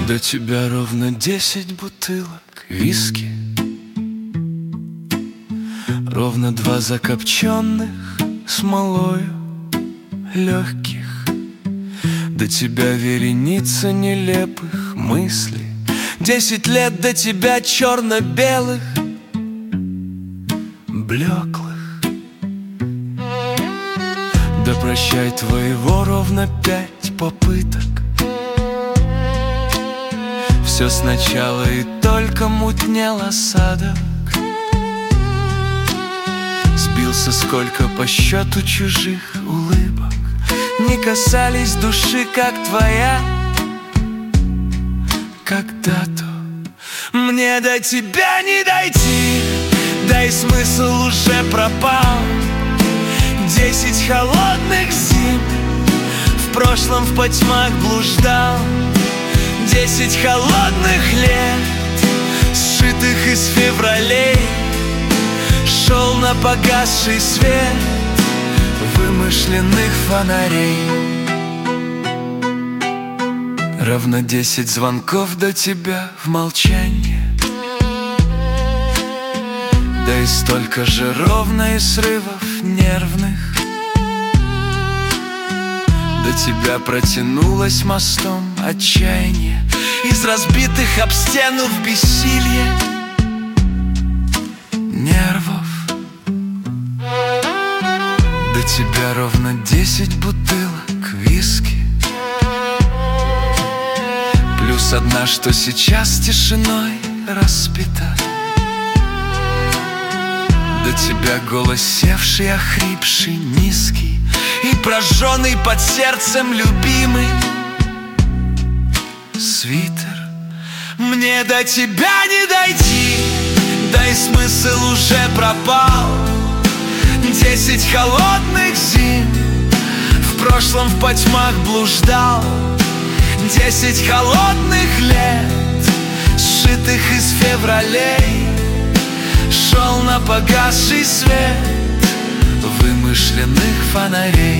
До тебя ровно 10 бутылок виски, ровно 2 закопченных смолою легких. До тебя вереница нелепых мыслей, 10 лет до тебя черно-белых, блеклых. Да прощай твоего ровно 5 попыток. Все сначала и только мутнел осадок. Сбился сколько по счету чужих улыбок, не касались души, как твоя когда-то. Мне до тебя не дойти, да и смысл уже пропал. 10 холодных зим в прошлом в потьмах блуждал. 10 холодных лет, сшитых из февралей, шел на погасший свет вымышленных фонарей. Ровно 10 звонков до тебя в молчании, да и столько же ровно и срывов нервных. До тебя протянулось мостом отчаяние из разбитых об стену в бессилье нервов. До тебя ровно 10 бутылок виски, плюс одна, что сейчас тишиной распита. До тебя голос севший, охрипший, низкий и прожженный под сердцем любимый свитер. Мне до тебя не дойти, да и смысл уже пропал. 10 холодных зим в прошлом в потьмах блуждал. 10 холодных лет, сшитых из февралей, шел на погасший свет вымышленных фонарей.